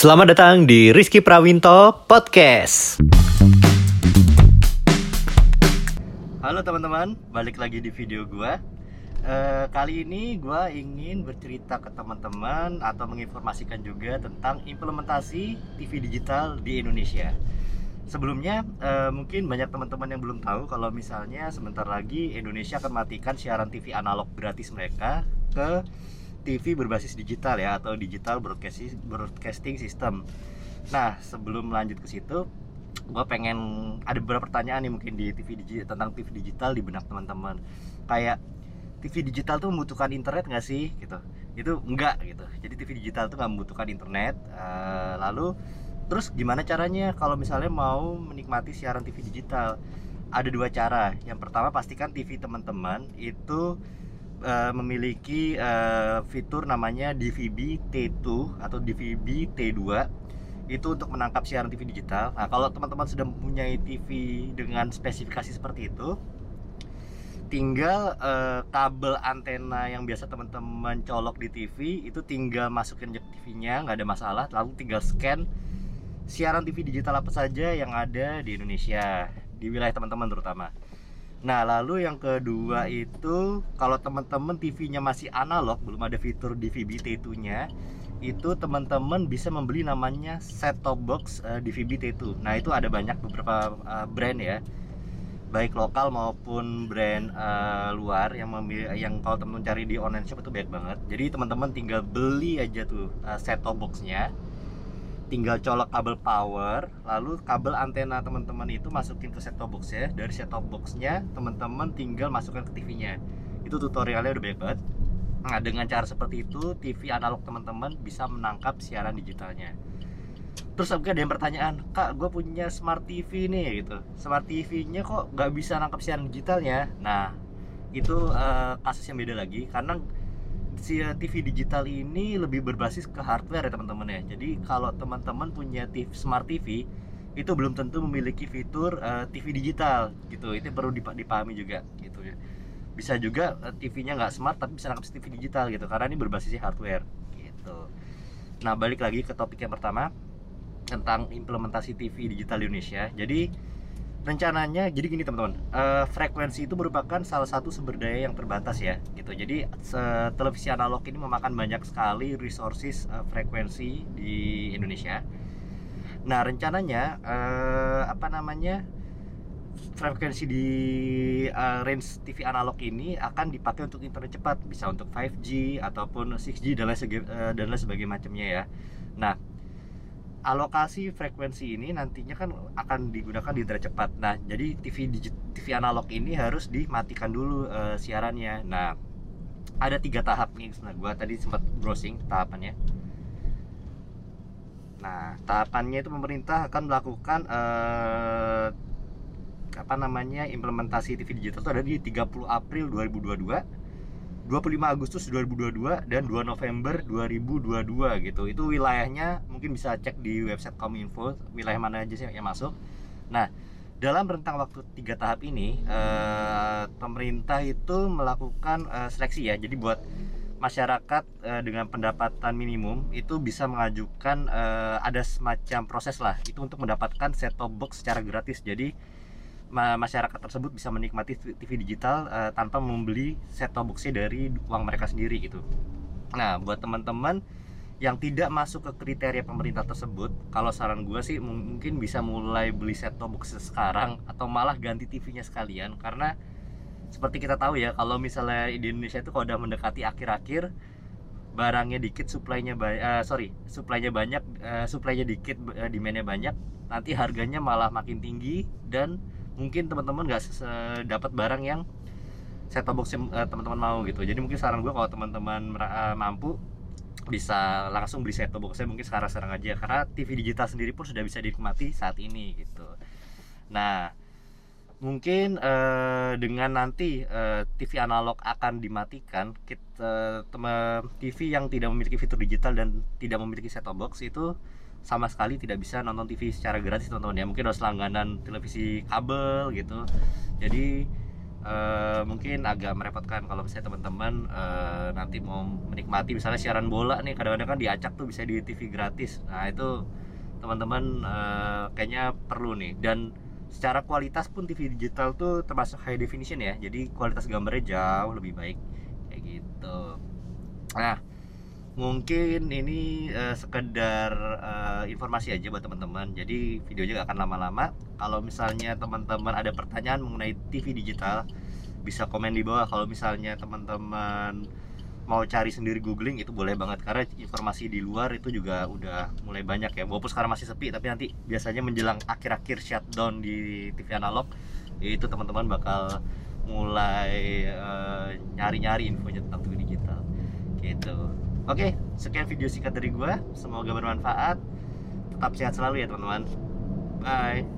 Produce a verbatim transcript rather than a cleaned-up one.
Selamat datang di Rizky Prawinto Podcast. Halo teman-teman, balik lagi di video gua. Uh, kali ini gua ingin bercerita ke teman-teman atau menginformasikan juga tentang implementasi T V digital di Indonesia. Sebelumnya, uh, mungkin banyak teman-teman yang belum tahu kalau misalnya sebentar lagi Indonesia akan matikan siaran T V analog gratis mereka ke T V berbasis digital ya, atau digital broadcasting broadcasting system. Nah, sebelum lanjut ke situ, gue pengen ada beberapa pertanyaan nih mungkin di T V digital, tentang T V digital di benak teman-teman. Kayak T V digital tuh membutuhkan internet nggak sih? Gitu. Itu enggak gitu. Jadi T V digital tuh nggak membutuhkan internet. Uh, lalu terus gimana caranya kalau misalnya mau menikmati siaran T V digital? Ada dua cara. Yang pertama, pastikan T V teman-teman itu Uh, memiliki uh, fitur namanya D V B T dua atau D V B T dua, itu untuk menangkap siaran T V digital. Nah, kalau teman-teman sudah mempunyai T V dengan spesifikasi seperti itu, tinggal uh, kabel antena yang biasa teman-teman colok di T V itu tinggal masukin jack T V-nya, nggak ada masalah. Lalu tinggal scan siaran T V digital apa saja yang ada di Indonesia, di wilayah teman-teman terutama. Nah, lalu yang kedua itu kalau teman-teman T V-nya masih analog, belum ada fitur D V B T dua-nya, itu teman-teman bisa membeli namanya set-top box uh, D V B T dua. Nah, itu ada banyak beberapa uh, brand ya, baik lokal maupun brand uh, luar yang memilih, yang kalau teman-teman cari di online shop itu banyak banget. Jadi teman-teman tinggal beli aja tuh uh, set-top box-nya, tinggal colok kabel power, lalu kabel antena teman-teman itu masukin ke set-top box ya. Dari set-top box-nya teman-teman tinggal masukkan ke T V-nya. Itu tutorialnya udah banyak banget. Nah, dengan cara seperti itu T V analog teman-teman bisa menangkap siaran digitalnya. Terus mungkin ada yang pertanyaan, "Kak, gue punya smart T V nih," gitu. "Smart T V-nya kok nggak bisa nangkap siaran digitalnya?" Nah, itu uh, kasus yang beda lagi, karena si T V digital ini lebih berbasis ke hardware ya teman-teman ya. Jadi kalau teman-teman punya T V, smart T V itu belum tentu memiliki fitur uh, T V digital gitu. Itu perlu dipahami juga gitu ya. Bisa juga uh, T V-nya nggak smart tapi bisa nangkap T V digital gitu, karena ini berbasis hardware gitu. Nah, balik lagi ke topik yang pertama tentang implementasi T V digital di Indonesia. Jadi rencananya, jadi gini teman-teman, uh, frekuensi itu merupakan salah satu sumber daya yang terbatas ya gitu. Jadi se- televisi analog ini memakan banyak sekali resources uh, frekuensi di Indonesia. Nah, rencananya uh, apa namanya frekuensi di uh, range T V analog ini akan dipakai untuk internet cepat, bisa untuk lima G ataupun enam G dan lain sege- uh, dan lain sebagainya macamnya ya. Nah, alokasi frekuensi ini nantinya kan akan digunakan di internet cepat. Nah, jadi T V digit, T V analog ini harus dimatikan dulu uh, siarannya. Nah, ada tiga tahap nih sebenarnya. Gua tadi sempat browsing tahapannya. Nah, tahapannya itu pemerintah akan melakukan uh, apa namanya implementasi T V digital itu ada di tiga puluh April dua ribu dua puluh dua, dua puluh lima Agustus dua ribu dua puluh dua, dan dua November dua ribu dua puluh dua gitu. Itu wilayahnya mungkin bisa cek di website Kominfo wilayah mana aja sih yang masuk. Nah, dalam rentang waktu tiga tahap ini eh, pemerintah itu melakukan eh, seleksi ya. Jadi buat masyarakat eh, dengan pendapatan minimum itu bisa mengajukan eh, ada semacam proses lah itu untuk mendapatkan set-top box secara gratis. Jadi masyarakat tersebut bisa menikmati T V digital uh, tanpa membeli set-top box-nya dari uang mereka sendiri gitu. Nah, buat teman-teman yang tidak masuk ke kriteria pemerintah tersebut, kalau saran gue sih mungkin bisa mulai beli set-top box sekarang atau malah ganti T V-nya sekalian, karena seperti kita tahu ya, kalau misalnya di Indonesia itu kalau udah mendekati akhir-akhir, barangnya dikit, supply-nya banyak, uh, sorry, supply-nya banyak, uh, supply-nya dikit, uh, demand-nya banyak, nanti harganya malah makin tinggi dan mungkin teman-teman nggak dapat barang yang set-top box yang uh, teman-teman mau gitu. Jadi mungkin saran gue kalau teman-teman uh, mampu bisa langsung beli set-top boxnya mungkin sekarang-sekarang aja, karena T V digital sendiri pun sudah bisa dinikmati saat ini gitu. Nah, mungkin uh, dengan nanti uh, T V analog akan dimatikan, kita uh, T V yang tidak memiliki fitur digital dan tidak memiliki set-top box itu sama sekali tidak bisa nonton T V secara gratis teman-teman ya. Mungkin harus langganan televisi kabel gitu. Jadi uh, mungkin agak merepotkan kalau misalnya teman-teman uh, nanti mau menikmati misalnya siaran bola nih, kadang-kadang kan diacak tuh bisa di T V gratis. Nah itu teman-teman uh, kayaknya perlu nih. Dan secara kualitas pun T V digital tuh termasuk high definition ya, jadi kualitas gambarnya jauh lebih baik kayak gitu. Nah mungkin ini uh, sekedar uh, informasi aja buat teman-teman, jadi videonya gak akan lama-lama. Kalau misalnya teman-teman ada pertanyaan mengenai T V digital, bisa komen di bawah. Kalau misalnya teman-teman mau cari sendiri googling, itu boleh banget, karena informasi di luar itu juga udah mulai banyak ya, walaupun sekarang masih sepi, tapi nanti biasanya menjelang akhir-akhir shutdown di T V analog itu teman-teman bakal mulai uh, nyari-nyari infonya tentang T V digital gitu. Oke, sekian video singkat dari gue, semoga bermanfaat. Tetap sehat selalu ya teman-teman. Bye.